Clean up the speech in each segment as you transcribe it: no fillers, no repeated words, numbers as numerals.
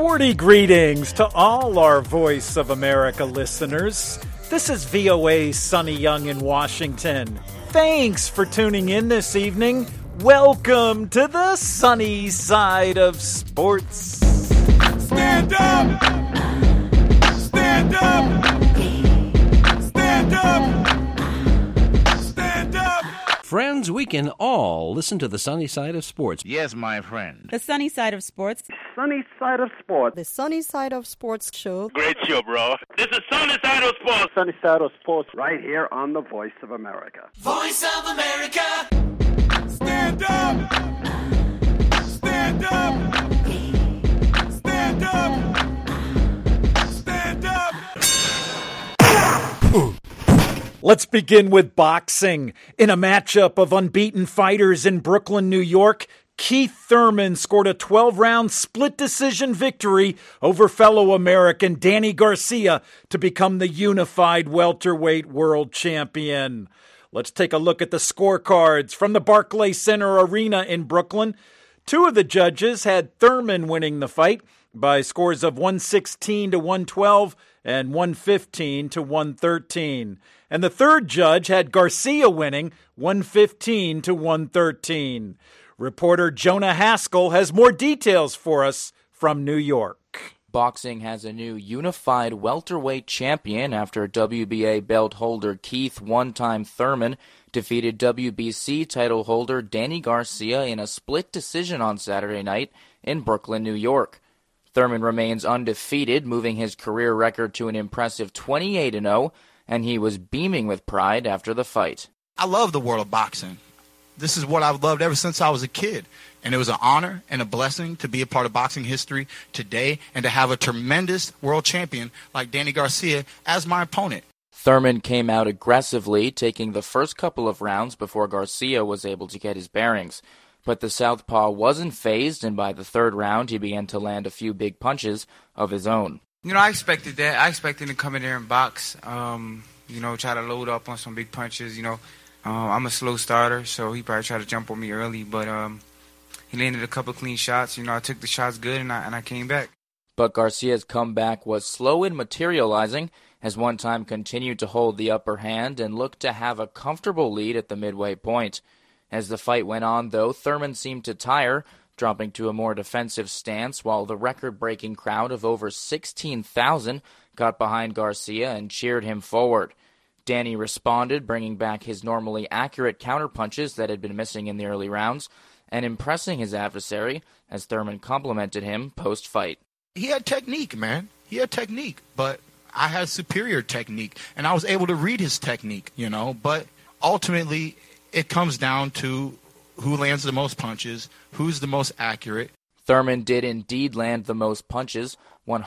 Sporty greetings to all our Voice of America listeners. This is VOA Sonny Young in Washington. Thanks for tuning in this evening. Welcome to the sunny side of sports. Stand up! Stand up! Stand up! Stand up! Friends, we can all listen to the sunny side of sports. Yes, my friend. The sunny side of sports. Sunny side of sports. The Sunny Side of Sports show. Great show, bro. This is Sunny Side of Sports. Sunny side of sports right here on the Voice of America. Voice of America! Stand up! Stand up! Stand up! Stand up! Let's begin with boxing. In a matchup of unbeaten fighters in Brooklyn, New York, Keith Thurman scored a 12-round split decision victory over fellow American Danny Garcia to become the unified welterweight world champion. Let's take a look at the scorecards from the Barclays Center Arena in Brooklyn. Two of the judges had Thurman winning the fight by scores of 116 to 112 and 115 to 113. And the third judge had Garcia winning 115 to 113. Reporter Jonah Haskell has more details for us from New York. Boxing has a new unified welterweight champion after WBA belt holder Keith "one-time" Thurman defeated WBC title holder Danny Garcia in a split decision on Saturday night in Brooklyn, New York. Thurman remains undefeated, moving his career record to an impressive 28-0, and he was beaming with pride after the fight. I love the world of boxing. This is what I've loved ever since I was a kid. And it was an honor and a blessing to be a part of boxing history today and to have a tremendous world champion like Danny Garcia as my opponent. Thurman came out aggressively, taking the first couple of rounds before Garcia was able to get his bearings. But the southpaw wasn't fazed, and by the third round, he began to land a few big punches of his own. You know, I expected that. I expected to come in there and box, try to load up on some big punches, I'm a slow starter, so he probably tried to jump on me early, but he landed a couple clean shots. I took the shots good, and I came back. But Garcia's comeback was slow in materializing, as One Time continued to hold the upper hand and looked to have a comfortable lead at the midway point. As the fight went on, though, Thurman seemed to tire, dropping to a more defensive stance, while the record-breaking crowd of over 16,000 got behind Garcia and cheered him forward. Danny responded, bringing back his normally accurate counterpunches that had been missing in the early rounds, and impressing his adversary as Thurman complimented him post-fight. He had technique, man. He had technique, but I had superior technique, and I was able to read his technique, But ultimately, it comes down to who lands the most punches, who's the most accurate. Thurman did indeed land the most punches,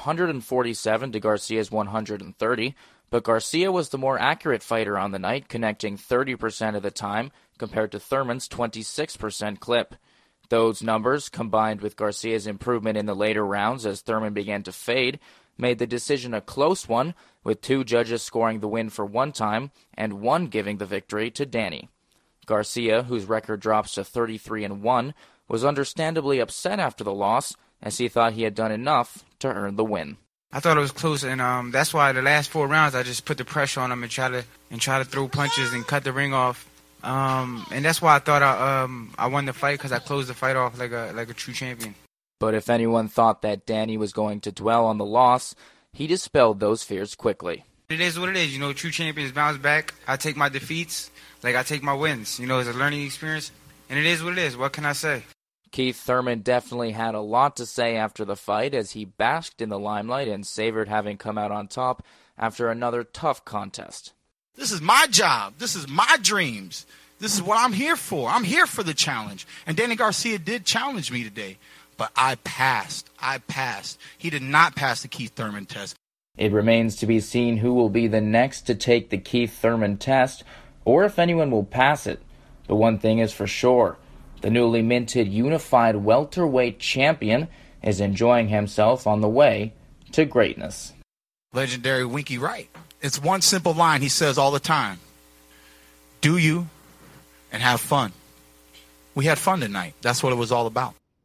147 to Garcia's 130, but Garcia was the more accurate fighter on the night, connecting 30% of the time compared to Thurman's 26% clip. Those numbers, combined with Garcia's improvement in the later rounds as Thurman began to fade, made the decision a close one, with two judges scoring the win for One Time and one giving the victory to Danny. Garcia, whose record drops to 33-1, was understandably upset after the loss, as he thought he had done enough to earn the win. I thought it was close, and that's why the last 4 rounds I just put the pressure on him and try to throw punches and cut the ring off. And that's why I thought I won the fight, because I closed the fight off like a true champion. But if anyone thought that Danny was going to dwell on the loss, he dispelled those fears quickly. It is what it is. True champions bounce back. I take my defeats like I take my wins. It's a learning experience, and it is what it is. What can I say? Keith Thurman definitely had a lot to say after the fight as he basked in the limelight and savored having come out on top after another tough contest. This is my job. This is my dreams. This is what I'm here for. I'm here for the challenge. And Danny Garcia did challenge me today, but I passed. He did not pass the Keith Thurman test. It remains to be seen who will be the next to take the Keith Thurman test, or if anyone will pass it. But one thing is for sure. The newly minted unified welterweight champion is enjoying himself on the way to greatness. Legendary Winky Wright. It's one simple line he says all the time. Do you and have fun. We had fun tonight. That's what it was all about.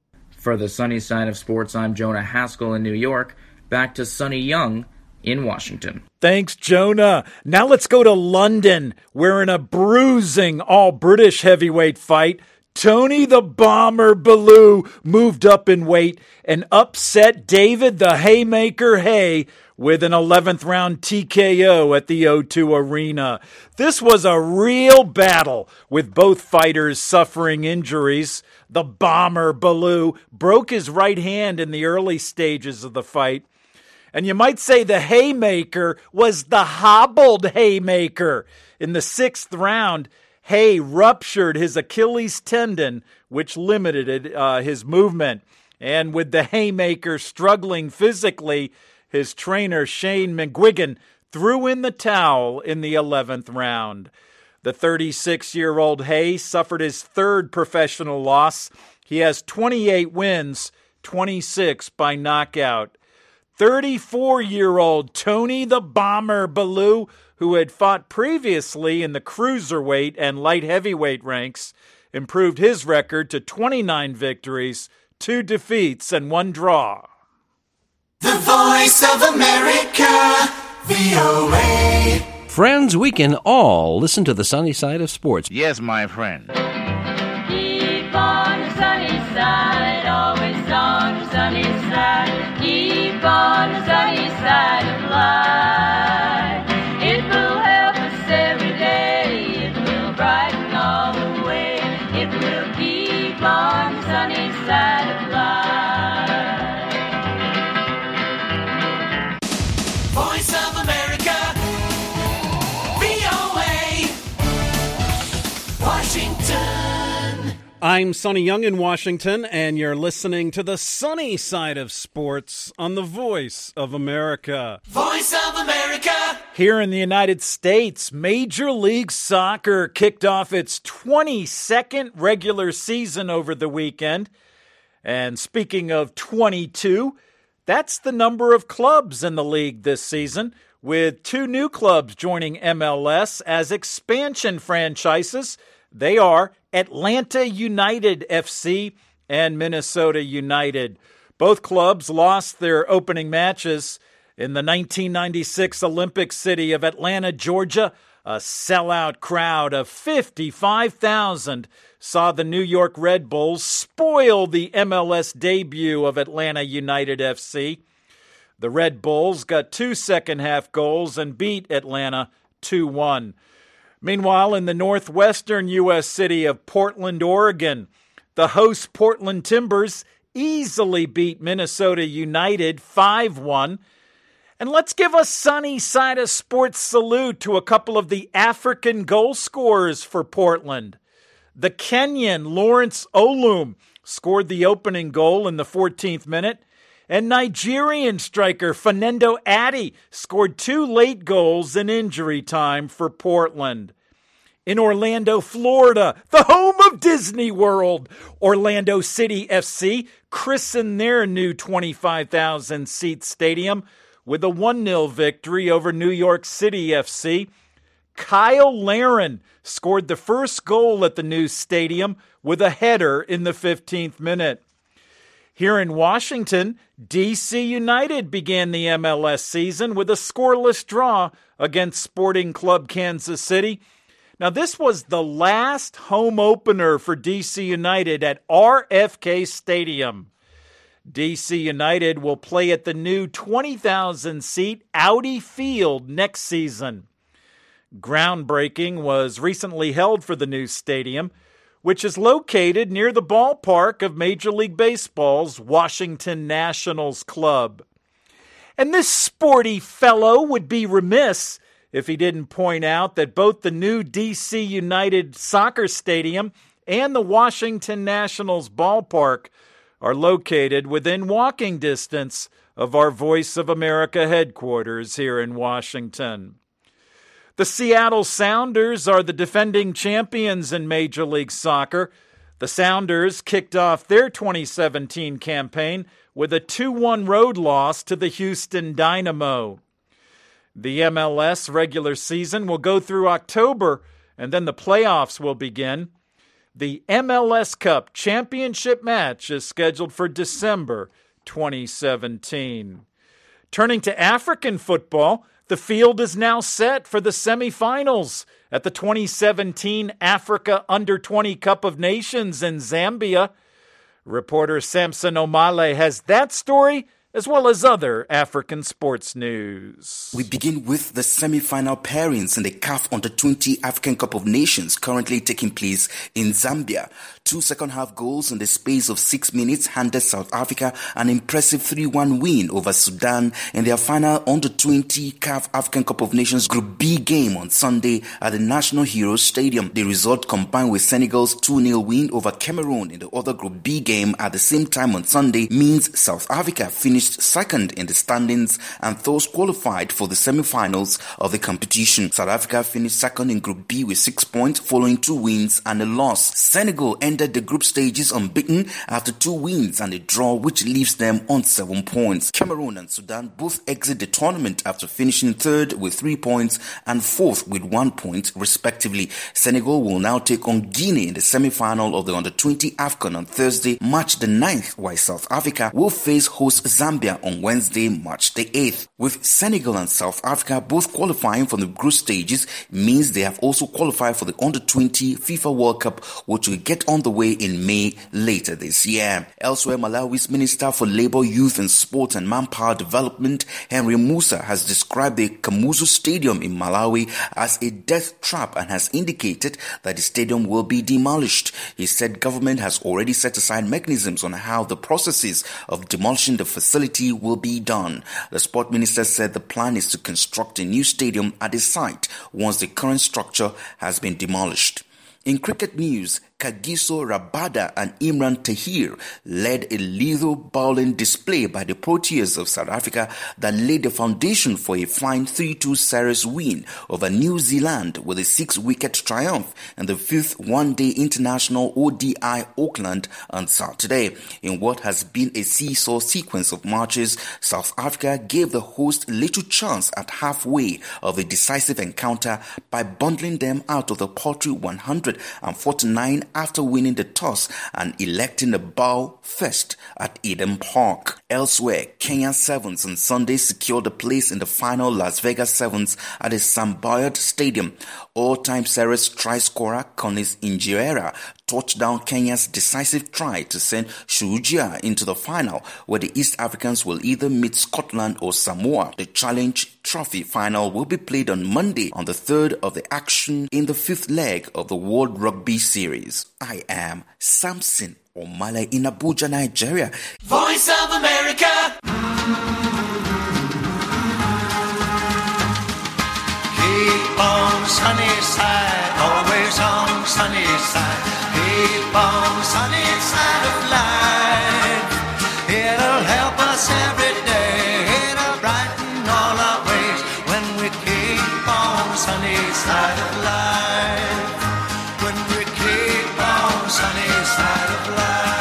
For the Sunny Side of Sports, I'm Jonah Haskell in New York. Back to Sonny Young in Washington. Thanks, Jonah. Now let's go to London, where in a bruising all-British heavyweight fight, Tony the Bomber Bellew moved up in weight and upset David the Haymaker Hay with an 11th round TKO at the O2 Arena. This was a real battle with both fighters suffering injuries. The Bomber Bellew broke his right hand in the early stages of the fight. And you might say the Haymaker was the hobbled Haymaker. In the 6th round, Hay ruptured his Achilles tendon, which limited his movement. And with the Haymaker struggling physically, his trainer Shane McGuigan threw in the towel in the 11th round. The 36-year-old Hay suffered his 3rd professional loss. He has 28 wins, 26 by knockout. 34-year-old Tony the Bomber Bellew, who had fought previously in the cruiserweight and light heavyweight ranks, improved his record to 29 victories, 2 defeats, and 1 draw. The Voice of America, VOA. Friends, we can all listen to the sunny side of sports. Yes, my friend. Keep on the sunny side, always on the sunny side. Keep on the sunny side of life. It will help us every day. It will brighten all the way. It will keep on the sunny side of life. Voice of America, VOA, Washington. I'm Sonny Young in Washington, and you're listening to the sunny side of sports on the Voice of America. Voice of America. Here in the United States, Major League Soccer kicked off its 22nd regular season over the weekend. And speaking of 22, that's the number of clubs in the league this season, with 2 new clubs joining MLS as expansion franchises. They are Atlanta United FC and Minnesota United. Both clubs lost their opening matches. In the 1996 Olympic city of Atlanta, Georgia, a sellout crowd of 55,000 saw the New York Red Bulls spoil the MLS debut of Atlanta United FC. The Red Bulls got 2 second-half goals and beat Atlanta 2-1. Meanwhile, in the northwestern U.S. city of Portland, Oregon, the host Portland Timbers easily beat Minnesota United 5-1. And let's give a sunny side of sports salute to a couple of the African goal scorers for Portland. The Kenyan Lawrence Olum scored the opening goal in the 14th minute, and Nigerian striker Fernando Addy scored 2 late goals in injury time for Portland. In Orlando, Florida, the home of Disney World, Orlando City FC christened their new 25,000-seat stadium with a 1-0 victory over New York City FC. Kyle Larin scored the first goal at the new stadium with a header in the 15th minute. Here in Washington, DC United began the MLS season with a scoreless draw against Sporting Club Kansas City. Now, this was the last home opener for DC United at RFK Stadium. DC United will play at the new 20,000-seat Audi Field next season. Groundbreaking was recently held for the new stadium, which is located near the ballpark of Major League Baseball's Washington Nationals club. And this sporty fellow would be remiss if he didn't point out that both the new DC United soccer stadium and the Washington Nationals ballpark are located within walking distance of our Voice of America headquarters here in Washington. The Seattle Sounders are the defending champions in Major League Soccer. The Sounders kicked off their 2017 campaign with a 2-1 road loss to the Houston Dynamo. The MLS regular season will go through October, and then the playoffs will begin. The MLS Cup championship match is scheduled for December 2017. Turning to African football, the field is now set for the semifinals at the 2017 Africa Under-20 Cup of Nations in Zambia. Reporter Samson Omale has that story as well as other African sports news. We begin with the semi-final pairings in the CAF Under-20 African Cup of Nations currently taking place in Zambia. 2 second-half goals in the space of 6 minutes handed South Africa an impressive 3-1 win over Sudan in their final Under-20 CAF African Cup of Nations Group B game on Sunday at the National Heroes Stadium. The result, combined with Senegal's 2-0 win over Cameroon in the other Group B game at the same time on Sunday, means South Africa finished second in the standings and thus qualified for the semi-finals of the competition. South Africa finished second in Group B with 6 points following 2 wins and a loss. Senegal ended the group stages unbeaten after 2 wins and a draw, which leaves them on 7 points. Cameroon and Sudan both exit the tournament after finishing third with 3 points and fourth with 1 point respectively. Senegal will now take on Guinea in the semi-final of the Under-20 AFCON on Thursday, March the 9th, while South Africa will face host Zambia on Wednesday, March the 8th. With Senegal and South Africa both qualifying for the group stages, means they have also qualified for the Under-20 FIFA World Cup, which will get on the way in May later this year. Elsewhere, Malawi's Minister for Labour, Youth and Sport and Manpower Development, Henry Musa, has described the Kamuzu Stadium in Malawi as a death trap and has indicated that the stadium will be demolished. He said government has already set aside mechanisms on how the processes of demolishing the facility will be done. The sport minister said the plan is to construct a new stadium at the site once the current structure has been demolished. In cricket news, Kagiso Rabada and Imran Tahir led a lethal bowling display by the Proteas of South Africa that laid the foundation for a fine 3-2 series win over New Zealand with a 6-wicket triumph in the 5th one-day international ODI Auckland on Saturday. In what has been a seesaw sequence of matches, South Africa gave the host little chance at halfway of a decisive encounter by bundling them out of the paltry 149 after winning the toss and electing the bow first at Eden Park. Elsewhere, Kenya Sevens on Sunday secured a place in the final Las Vegas Sevens at the Sam Boyd Stadium. All-time series try scorer Collins Injera touched down Kenya's decisive try to send Shuja into the final, where the East Africans will either meet Scotland or Samoa. The Challenge Trophy final will be played on Monday on the 3rd of the action in the 5th leg of the World Rugby Series. I am Samson Omale in Abuja, Nigeria. Voice of America. Keep on sunny side, always on sunny side. Keep on sunny side of life. It'll help us every day. It'll brighten all our ways when we keep on sunny side of life. When we keep on sunny side of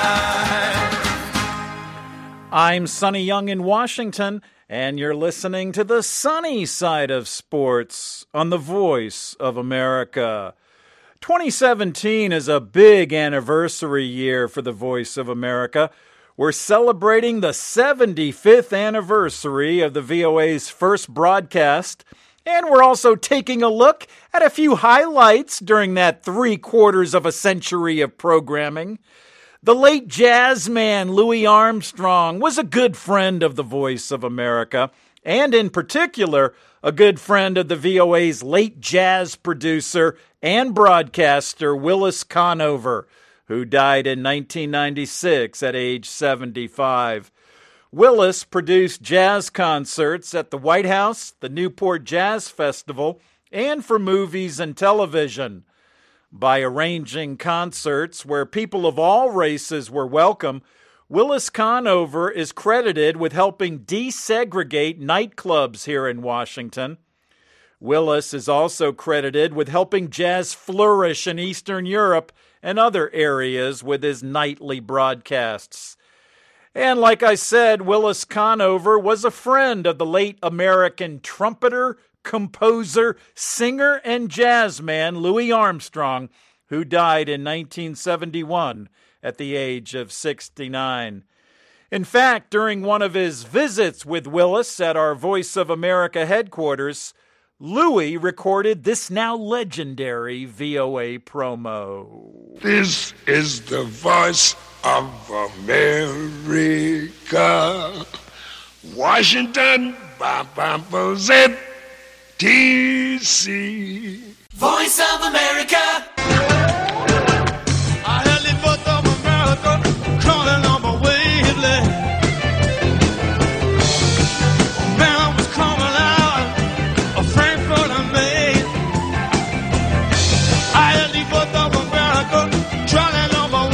life. I'm Sonny Young in Washington, and you're listening to the sunny side of sports on the Voice of America. 2017 is a big anniversary year for the Voice of America. We're celebrating the 75th anniversary of the VOA's first broadcast, and we're also taking a look at a few highlights during that 3/4 of a century of programming. The late jazz man Louis Armstrong was a good friend of the Voice of America, and in particular, a good friend of the VOA's late jazz producer and broadcaster Willis Conover, who died in 1996 at age 75. Willis produced jazz concerts at the White House, the Newport Jazz Festival, and for movies and television. By arranging concerts where people of all races were welcome, Willis Conover is credited with helping desegregate nightclubs here in Washington. Willis is also credited with helping jazz flourish in Eastern Europe and other areas with his nightly broadcasts. And like I said, Willis Conover was a friend of the late American trumpeter, composer, singer, and jazz man Louis Armstrong, who died in 1971 at the age of 69. In fact, during one of his visits with Willis at our Voice of America headquarters, Louis recorded this now legendary VOA promo. This is the Voice of America. Washington, Z, D.C. Voice of America. I heard the Voice of America calling on my wavelength. Man, I was coming out of Frankfurt and Maine. I heard the Voice of America calling on my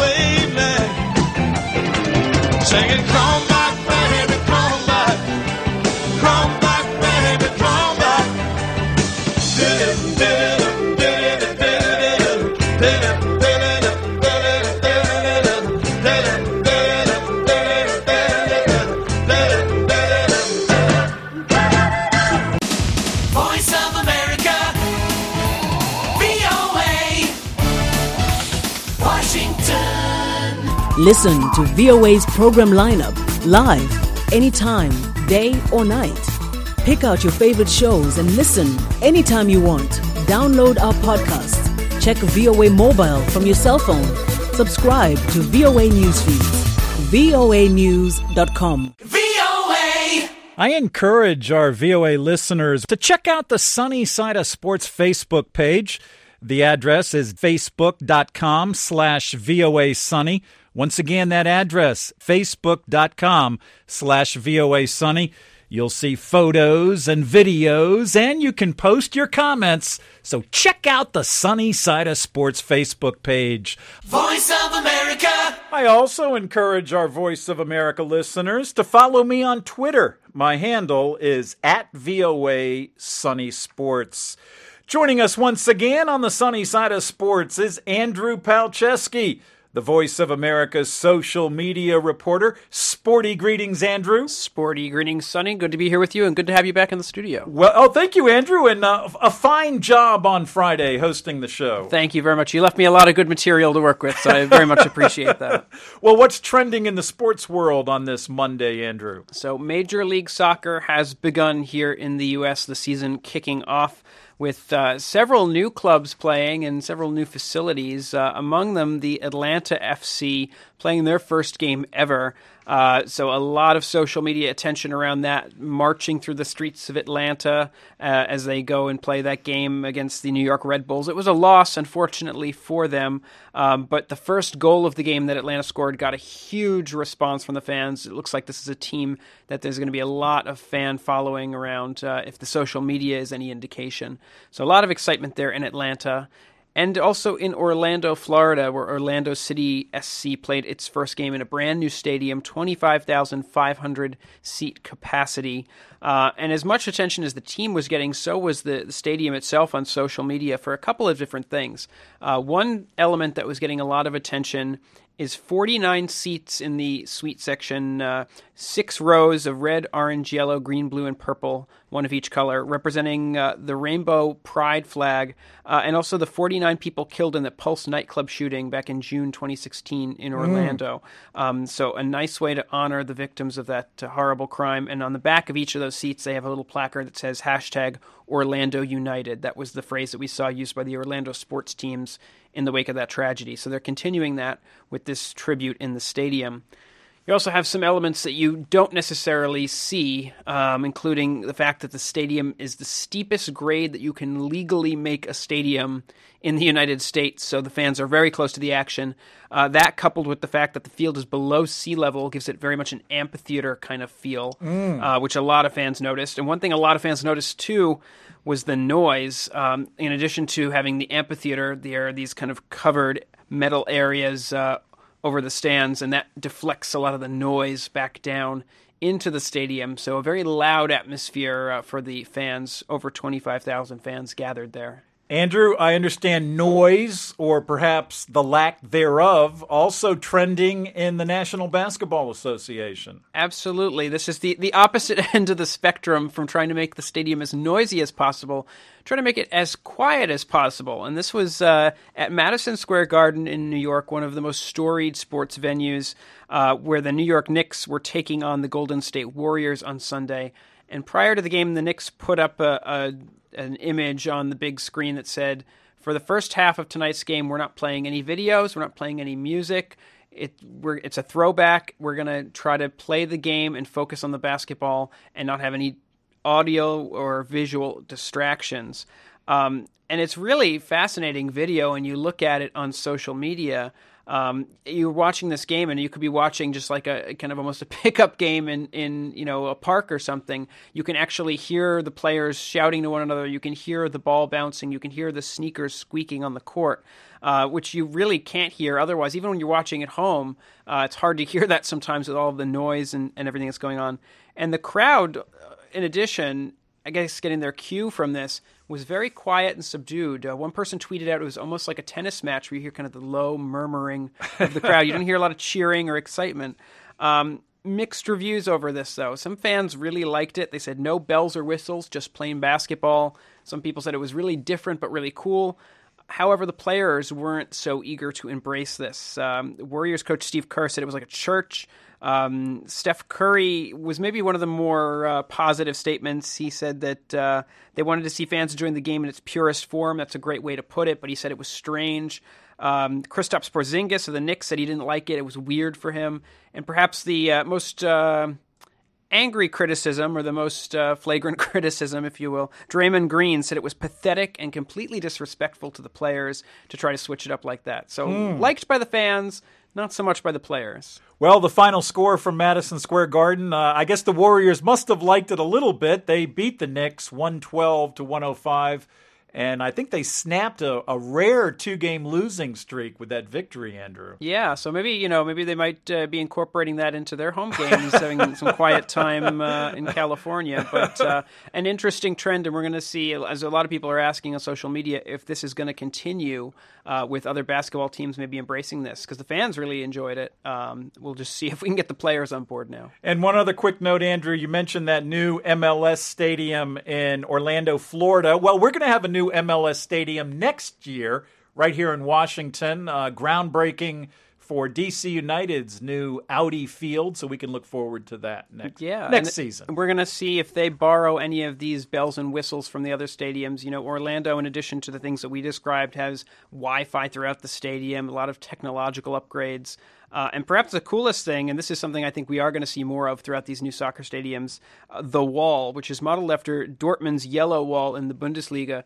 wavelength. Singing, come back, baby, come back. Come back, baby, come back. Voice of America. VOA. Washington. Listen to VOA's program lineup live, anytime, day or night. Pick out your favorite shows and listen anytime you want. Download our podcast. Check VOA Mobile from your cell phone. Subscribe to VOA Newsfeeds. voanews.com. VOA. I encourage our VOA listeners to check out the Sunny Side of Sports Facebook page. The address is facebook.com/VOA Sunny. Once again, that address, facebook.com/VOA Sunny. You'll see photos and videos, and you can post your comments. So check out the Sunny Side of Sports Facebook page. Voice of America. I also encourage our Voice of America listeners to follow me on Twitter. My handle is @VOA Sunny Sports. Joining us once again on the Sunny Side of Sports is Andrew Palczewski, the Voice of America's social media reporter. Sporty greetings, Andrew. Sporty greetings, Sonny. Good to be here with you, and good to have you back in the studio. Well, thank you, Andrew, and a fine job on Friday hosting the show. Thank you very much. You left me a lot of good material to work with, so I very much appreciate that. Well, what's trending in the sports world on this Monday, Andrew? So Major League Soccer has begun here in the U.S., the season kicking off with several new clubs playing and several new facilities, among them the Atlanta FC playing their first game ever. So a lot of social media attention around that, marching through the streets of Atlanta as they go and play that game against the New York Red Bulls. It was a loss, unfortunately, for them, but the first goal of the game that Atlanta scored got a huge response from the fans. It looks like this is a team that there's going to be a lot of fan following around if the social media is any indication. So a lot of excitement there in Atlanta. And also in Orlando, Florida, where Orlando City SC played its first game in a brand new stadium, 25,500 seat capacity. And as much attention as the team was getting, so was the stadium itself on social media for a couple of different things. One element that was getting a lot of attention is 49 seats in the suite section, 6 rows of red, orange, yellow, green, blue, and purple, one of each color, representing the rainbow pride flag, and also the 49 people killed in the Pulse nightclub shooting back in June 2016 in Orlando. So a nice way to honor the victims of that horrible crime. And on the back of each of those seats, they have a little placard that says #Orlando United. That was the phrase that we saw used by the Orlando sports teams in the wake of that tragedy. So they're continuing that with this tribute in the stadium. You also have some elements that you don't necessarily see, including the fact that the stadium is the steepest grade that you can legally make a stadium in the United States, so the fans are very close to the action. That, coupled with the fact that the field is below sea level, gives it very much an amphitheater kind of feel, which a lot of fans noticed. And one thing a lot of fans noticed, too, was the noise. In addition to having the amphitheater, there are these kind of covered metal areas over the stands, and that deflects a lot of the noise back down into the stadium. So a very loud atmosphere for the fans, over 25,000 fans gathered there. Andrew, I understand noise, or perhaps the lack thereof, also trending in the National Basketball Association. Absolutely. This is the opposite end of the spectrum from trying to make the stadium as noisy as possible, trying to make it as quiet as possible. And this was at Madison Square Garden in New York, one of the most storied sports venues, where the New York Knicks were taking on the Golden State Warriors on Sunday. And prior to the game, the Knicks put up an image on the big screen that said, for the first half of tonight's game, we're not playing any videos, we're not playing any music. It's a throwback. We're going to try to play the game and focus on the basketball and not have any audio or visual distractions. And it's really fascinating video, and you look at it on social media. You're watching this game, and you could be watching just like a kind of almost a pickup game in a park or something. You can actually hear the players shouting to one another. You can hear the ball bouncing. You can hear the sneakers squeaking on the court, which you really can't hear otherwise. Even when you're watching at home, it's hard to hear that sometimes with all of the noise and everything that's going on. And the crowd, in addition, I guess getting their cue from this, was very quiet and subdued. One person tweeted out it was almost like a tennis match where you hear kind of the low murmuring of the crowd. You didn't hear a lot of cheering or excitement. Mixed reviews over this, though. Some fans really liked it. They said no bells or whistles, just plain basketball. Some people said it was really different but really cool. However, the players weren't so eager to embrace this. Warriors coach Steve Kerr said it was like a church. Steph Curry was maybe one of the more positive statements. He said that they wanted to see fans enjoying the game in its purest form. That's a great way to put it, but he said it was strange. Kristaps Porzingis of the Knicks said he didn't like it. It was weird for him. And perhaps the most angry criticism, or the most flagrant criticism, if you will, Draymond Green said it was pathetic and completely disrespectful to the players to try to switch it up like that. So liked by the fans, not so much by the players. Well, the final score from Madison Square Garden, I guess the Warriors must have liked it a little bit. They beat the Knicks 112-105. And I think they snapped a rare 2-game losing streak with that victory, Andrew. Yeah, so maybe they might be incorporating that into their home games, having some quiet time in California. But an interesting trend, and we're going to see, as a lot of people are asking on social media, if this is going to continue with other basketball teams maybe embracing this, because the fans really enjoyed it. We'll just see if we can get the players on board now. And one other quick note, Andrew, you mentioned that new MLS stadium in Orlando, Florida. Well, we're going to have a new MLS stadium next year right here in Washington, groundbreaking for DC United's new Audi Field, so we can look forward to that next season. We're going to see if they borrow any of these bells and whistles from the other stadiums. You know, Orlando, in addition to the things that we described, has Wi-Fi throughout the stadium, a lot of technological upgrades. And perhaps the coolest thing, and this is something I think we are going to see more of throughout these new soccer stadiums, the wall, which is modeled after Dortmund's yellow wall in the Bundesliga.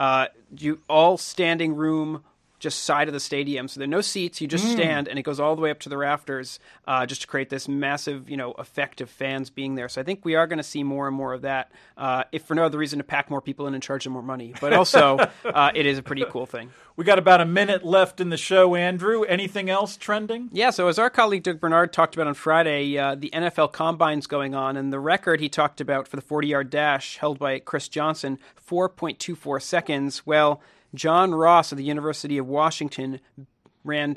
All standing room, just side of the stadium. So there are no seats. You just stand, and it goes all the way up to the rafters just to create this massive, effect of fans being there. So I think we are going to see more and more of that, if for no other reason to pack more people in and charge them more money. But also, it is a pretty cool thing. We got about a minute left in the show, Andrew. Anything else trending? Yeah, so as our colleague Doug Bernard talked about on Friday, the NFL Combine's going on, and the record he talked about for the 40-yard dash held by Chris Johnson, 4.24 seconds. Well, John Ross of the University of Washington ran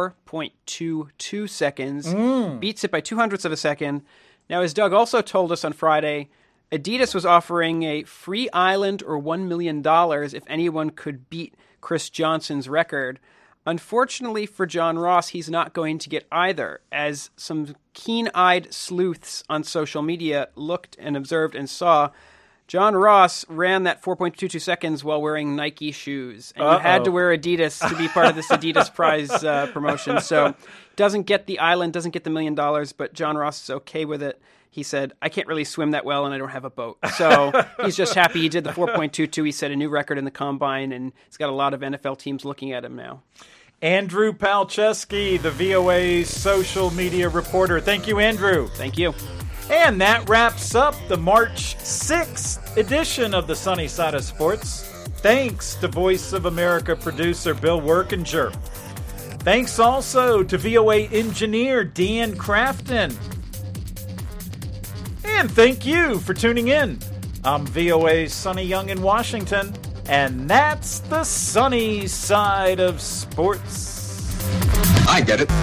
4.22 seconds, beats it by 0.02 of a second. Now, as Doug also told us on Friday, Adidas was offering a free island or $1 million if anyone could beat Chris Johnson's record. Unfortunately for John Ross, he's not going to get either, as some keen-eyed sleuths on social media looked and observed and saw John Ross ran that 4.22 seconds while wearing Nike shoes. And you had to wear Adidas to be part of this Adidas prize promotion. So doesn't get the island, doesn't get the $1 million, but John Ross is okay with it. He said, I can't really swim that well and I don't have a boat. So he's just happy he did the 4.22. He set a new record in the Combine, and he's got a lot of NFL teams looking at him now. Andrew Palczewski, the VOA social media reporter. Thank you, Andrew. Thank you. And that wraps up the March 6th edition of the Sunny Side of Sports. Thanks to Voice of America producer Bill Workinger. Thanks also to VOA engineer Dan Crafton. And thank you for tuning in. I'm VOA's Sonny Young in Washington, And that's the sunny side of sports. I get it.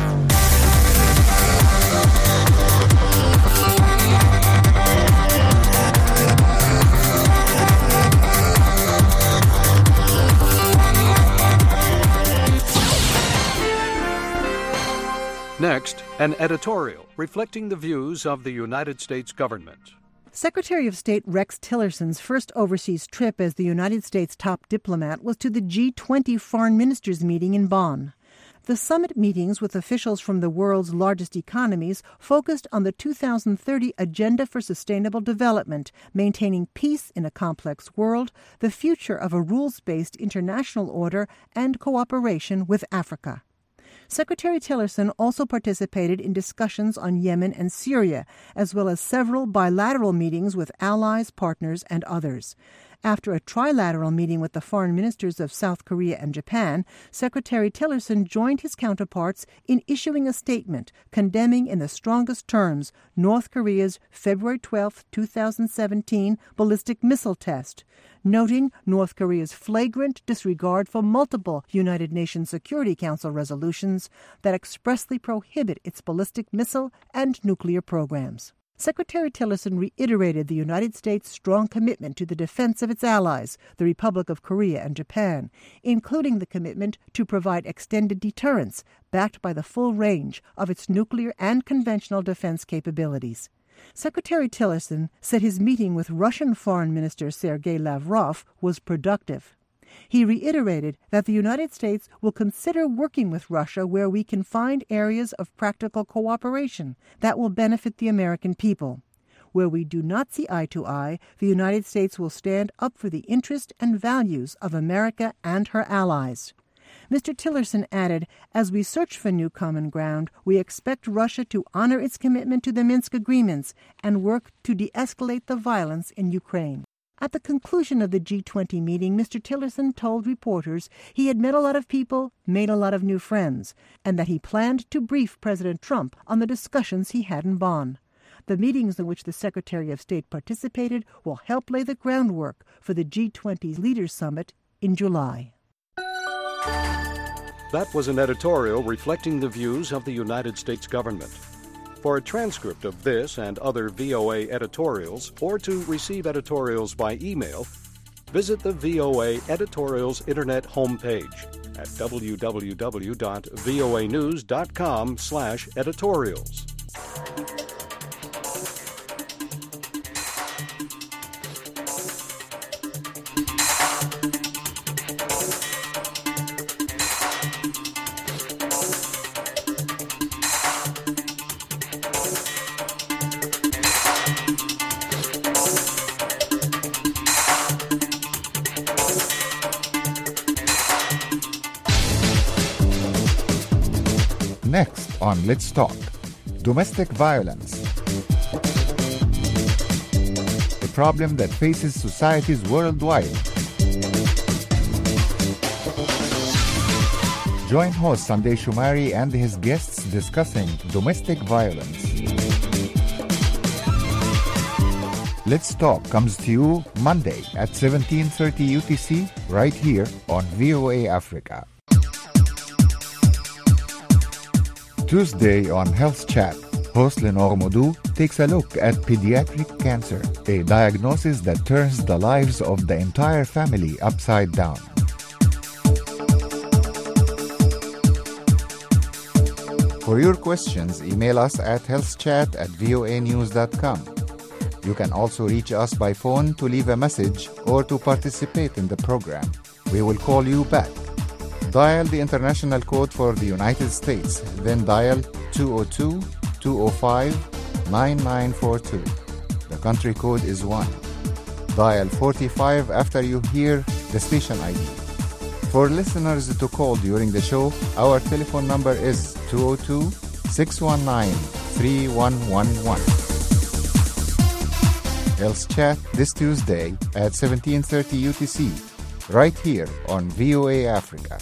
Next, an editorial reflecting the views of the United States government. Secretary of State Rex Tillerson's first overseas trip as the United States top diplomat was to the G20 foreign ministers meeting in Bonn. The summit meetings with officials from the world's largest economies focused on the 2030 Agenda for Sustainable Development, maintaining peace in a complex world, the future of a rules-based international order, and cooperation with Africa. Secretary Tillerson also participated in discussions on Yemen and Syria, as well as several bilateral meetings with allies, partners, and others. After a trilateral meeting with the foreign ministers of South Korea and Japan, Secretary Tillerson joined his counterparts in issuing a statement condemning in the strongest terms North Korea's February 12, 2017 ballistic missile test, noting North Korea's flagrant disregard for multiple United Nations Security Council resolutions that expressly prohibit its ballistic missile and nuclear programs. Secretary Tillerson reiterated the United States' strong commitment to the defense of its allies, the Republic of Korea and Japan, including the commitment to provide extended deterrence backed by the full range of its nuclear and conventional defense capabilities. Secretary Tillerson said his meeting with Russian Foreign Minister Sergei Lavrov was productive. He reiterated that the United States will consider working with Russia where we can find areas of practical cooperation that will benefit the American people. Where we do not see eye to eye, the United States will stand up for the interest and values of America and her allies. Mr. Tillerson added, as we search for new common ground, we expect Russia to honor its commitment to the Minsk agreements and work to de-escalate the violence in Ukraine. At the conclusion of the G20 meeting, Mr. Tillerson told reporters he had met a lot of people, made a lot of new friends, and that he planned to brief President Trump on the discussions he had in Bonn. The meetings in which the Secretary of State participated will help lay the groundwork for the G20 Leaders Summit in July. That was an editorial reflecting the views of the United States government. For a transcript of this and other VOA editorials, or to receive editorials by email, visit the VOA Editorials Internet homepage at www.voanews.com/editorials. Next on Let's Talk, domestic violence, a problem that faces societies worldwide. Join host Sunday Shumari and his guests discussing domestic violence. Let's Talk comes to you Monday at 17:30 UTC right here on VOA Africa. Tuesday on Health Chat, host Lenore Modou takes a look at pediatric cancer, a diagnosis that turns the lives of the entire family upside down. For your questions, email us at healthchat@voanews.com. You can also reach us by phone to leave a message or to participate in the program. We will call you back. Dial the international code for the United States, then dial 202-205-9942. The country code is 1. Dial 45 after you hear the station ID. For listeners to call during the show, our telephone number is 202-619-3111. Health Chat this Tuesday at 17:30 UTC, right here on VOA Africa.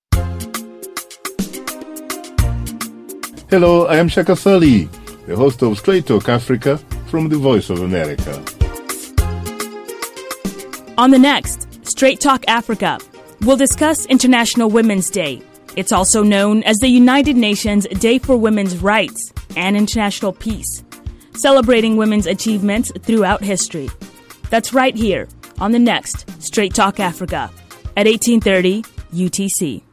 Hello, I am Shaka Sali, the host of Straight Talk Africa from the Voice of America. On the next Straight Talk Africa. We'll discuss International Women's Day. It's also known as the United Nations Day for Women's Rights and International Peace, celebrating women's achievements throughout history. That's right here on the next Straight Talk Africa at 1830 UTC.